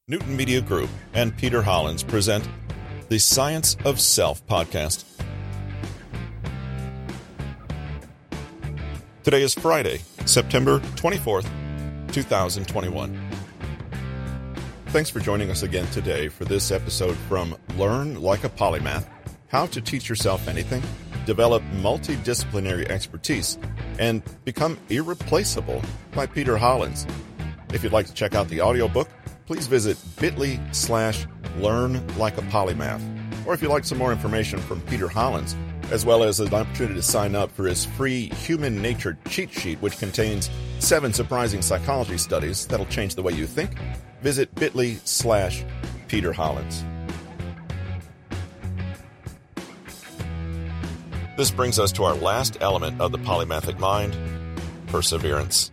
Newton Media Group and Peter Hollins present the Science of Self podcast. Today is Friday, September 24th, 2021. Thanks for joining us again today for this episode from Learn Like a Polymath, How to Teach Yourself Anything, Develop Multidisciplinary Expertise, and Become Irreplaceable by Peter Hollins. If you'd like to check out the audiobook, please visit bit.ly/learnlikeapolymath. Or if you'd like some more information from Peter Hollins, as well as an opportunity to sign up for his free Human Nature cheat sheet, which contains 7 surprising psychology studies that'll change the way you think, visit bit.ly/Peter Hollins. This brings us to our last element of the polymathic mind, perseverance.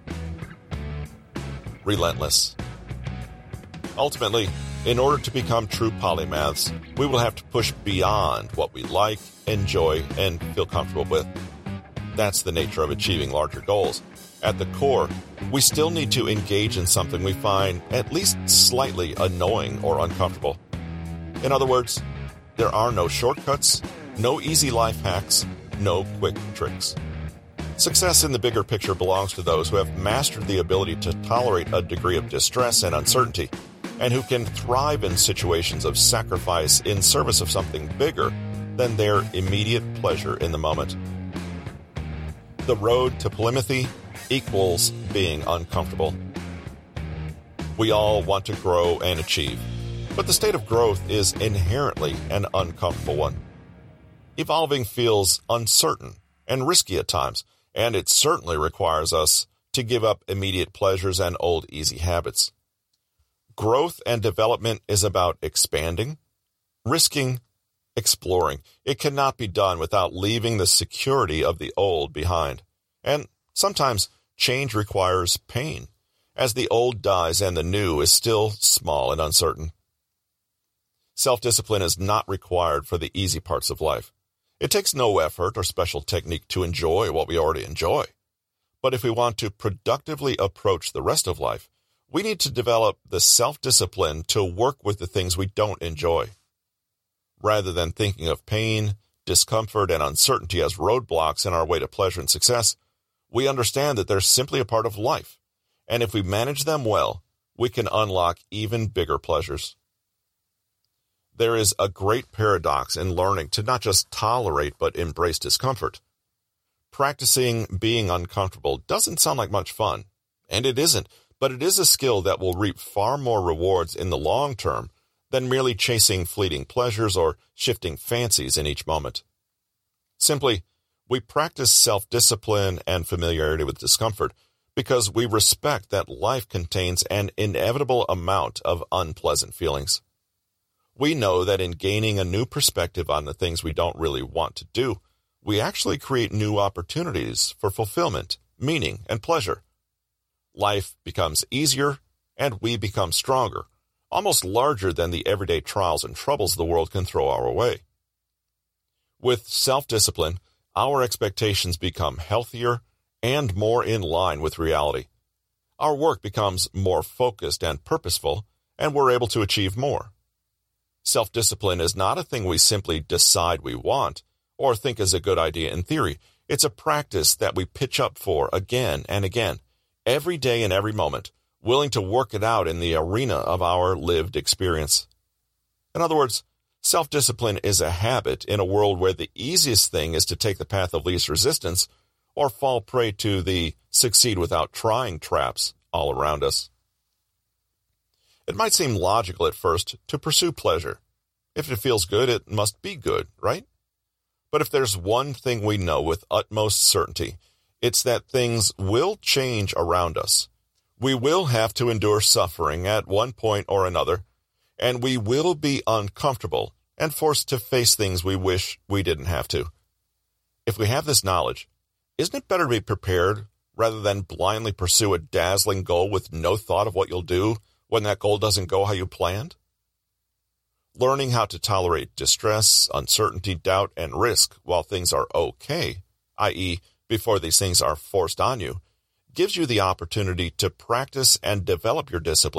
Relentless. Ultimately, in order to become true polymaths, we will have to push beyond what we like, enjoy, and feel comfortable with. That's the nature of achieving larger goals. At the core, we still need to engage in something we find at least slightly annoying or uncomfortable. In other words, there are no shortcuts, no easy life hacks, no quick tricks. Success in the bigger picture belongs to those who have mastered the ability to tolerate a degree of distress and uncertainty, and who can thrive in situations of sacrifice in service of something bigger than their immediate pleasure in the moment. The road to polymathy equals being uncomfortable. We all want to grow and achieve, but the state of growth is inherently an uncomfortable one. Evolving feels uncertain and risky at times, and it certainly requires us to give up immediate pleasures and old easy habits. Growth and development is about expanding, risking, exploring. It cannot be done without leaving the security of the old behind. And sometimes change requires pain, as the old dies and the new is still small and uncertain. Self-discipline is not required for the easy parts of life. It takes no effort or special technique to enjoy what we already enjoy. But if we want to productively approach the rest of life, we need to develop the self-discipline to work with the things we don't enjoy. Rather than thinking of pain, discomfort, and uncertainty as roadblocks in our way to pleasure and success, we understand that they're simply a part of life, and if we manage them well, we can unlock even bigger pleasures. There is a great paradox in learning to not just tolerate but embrace discomfort. Practicing being uncomfortable doesn't sound like much fun, and it isn't, but it is a skill that will reap far more rewards in the long term than merely chasing fleeting pleasures or shifting fancies in each moment. Simply, we practice self-discipline and familiarity with discomfort because we respect that life contains an inevitable amount of unpleasant feelings. We know that in gaining a new perspective on the things we don't really want to do, we actually create new opportunities for fulfillment, meaning, and pleasure. Life becomes easier, and we become stronger, almost larger than the everyday trials and troubles the world can throw our way. With self-discipline, our expectations become healthier and more in line with reality. Our work becomes more focused and purposeful, and we're able to achieve more. Self-discipline is not a thing we simply decide we want or think is a good idea in theory. It's a practice that we pitch up for again and again, every day and every moment, willing to work it out in the arena of our lived experience. In other words, self-discipline is a habit in a world where the easiest thing is to take the path of least resistance or fall prey to the succeed without trying traps all around us. It might seem logical at first to pursue pleasure. If it feels good, it must be good, right? But if there's one thing we know with utmost certainty, it's that things will change around us. We will have to endure suffering at one point or another, and we will be uncomfortable and forced to face things we wish we didn't have to. If we have this knowledge, isn't it better to be prepared rather than blindly pursue a dazzling goal with no thought of what you'll do when that goal doesn't go how you planned? Learning how to tolerate distress, uncertainty, doubt, and risk while things are okay, i.e., before these things are forced on you, gives you the opportunity to practice and develop your discipline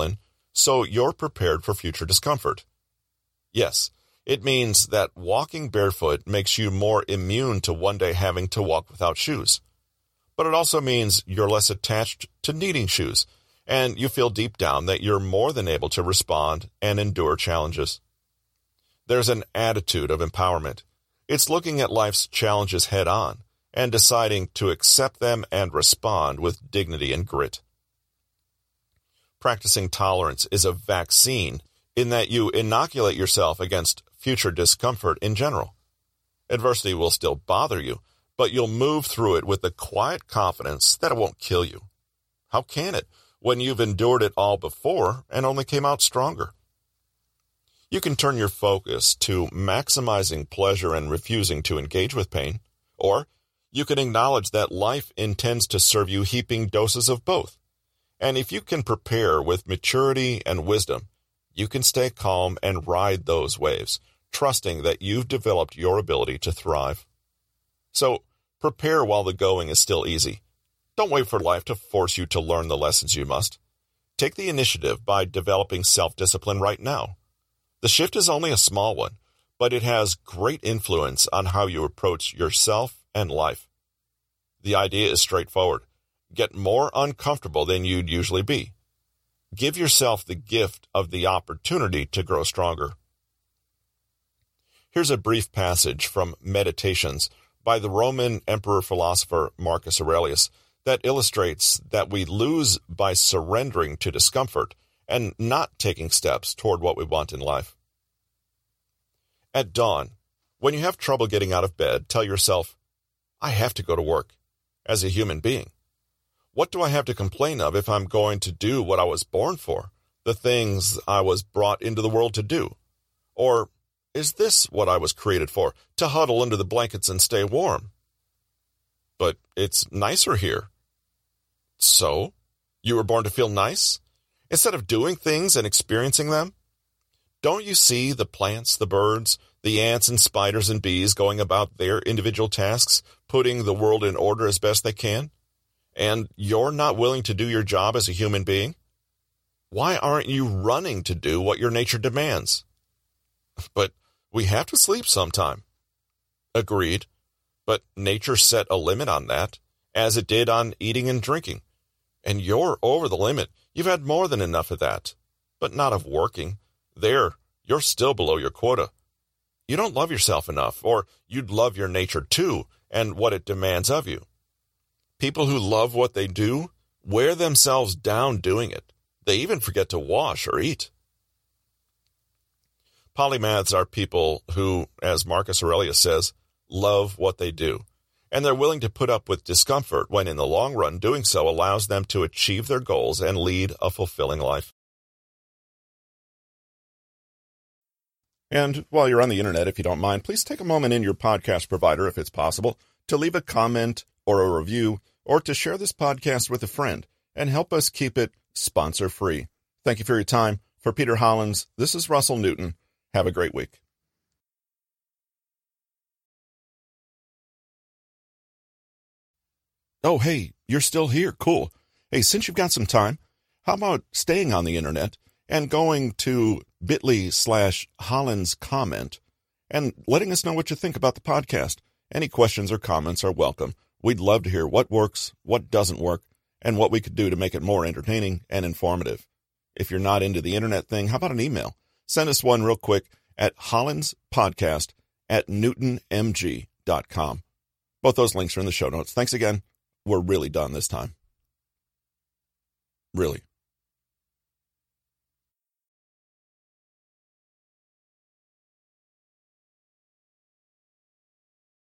so you're prepared for future discomfort. Yes, it means that walking barefoot makes you more immune to one day having to walk without shoes. But it also means you're less attached to needing shoes, and you feel deep down that you're more than able to respond and endure challenges. There's an attitude of empowerment. It's looking at life's challenges head on and deciding to accept them and respond with dignity and grit. Practicing tolerance is a vaccine in that you inoculate yourself against future discomfort in general. Adversity will still bother you, but you'll move through it with the quiet confidence that it won't kill you. How can it, when you've endured it all before and only came out stronger? You can turn your focus to maximizing pleasure and refusing to engage with pain, or you can acknowledge that life intends to serve you heaping doses of both. And if you can prepare with maturity and wisdom, you can stay calm and ride those waves, trusting that you've developed your ability to thrive. So, prepare while the going is still easy. Don't wait for life to force you to learn the lessons you must. Take the initiative by developing self-discipline right now. The shift is only a small one, but it has great influence on how you approach yourself and life. The idea is straightforward. Get more uncomfortable than you'd usually be. Give yourself the gift of the opportunity to grow stronger. Here's a brief passage from Meditations by the Roman emperor-philosopher Marcus Aurelius that illustrates that we lose by surrendering to discomfort and not taking steps toward what we want in life. At dawn, when you have trouble getting out of bed, tell yourself, I have to go to work. As a human being, what do I have to complain of if I'm going to do what I was born for, the things I was brought into the world to do? Or is this what I was created for, to huddle under the blankets and stay warm? But it's nicer here. So, you were born to feel nice? Instead of doing things and experiencing them? Don't you see the plants, the birds, the ants and spiders and bees going about their individual tasks, putting the world in order as best they can? And you're not willing to do your job as a human being? Why aren't you running to do what your nature demands? But we have to sleep sometime. Agreed. But nature set a limit on that, as it did on eating and drinking. And you're over the limit. You've had more than enough of that, but not of working. There, you're still below your quota. You don't love yourself enough, or you'd love your nature too, and what it demands of you. People who love what they do wear themselves down doing it. They even forget to wash or eat. Polymaths are people who, as Marcus Aurelius says, love what they do, and they're willing to put up with discomfort when in the long run doing so allows them to achieve their goals and lead a fulfilling life. And while you're on the internet, if you don't mind, please take a moment in your podcast provider, if it's possible, to leave a comment or a review, or to share this podcast with a friend, and help us keep it sponsor-free. Thank you for your time. For Peter Hollins, this is Russell Newton. Have a great week. Oh, hey, you're still here. Cool. Hey, since you've got some time, how about staying on the internet and going to bit.ly/Hollins comment and letting us know what you think about the podcast. Any questions or comments are welcome. We'd love to hear what works, what doesn't work, and what we could do to make it more entertaining and informative. If you're not into the internet thing, how about an email? Send us one real quick at hollinspodcast@newtonmg.com. Both those links are in the show notes. Thanks again. We're really done this time. Really.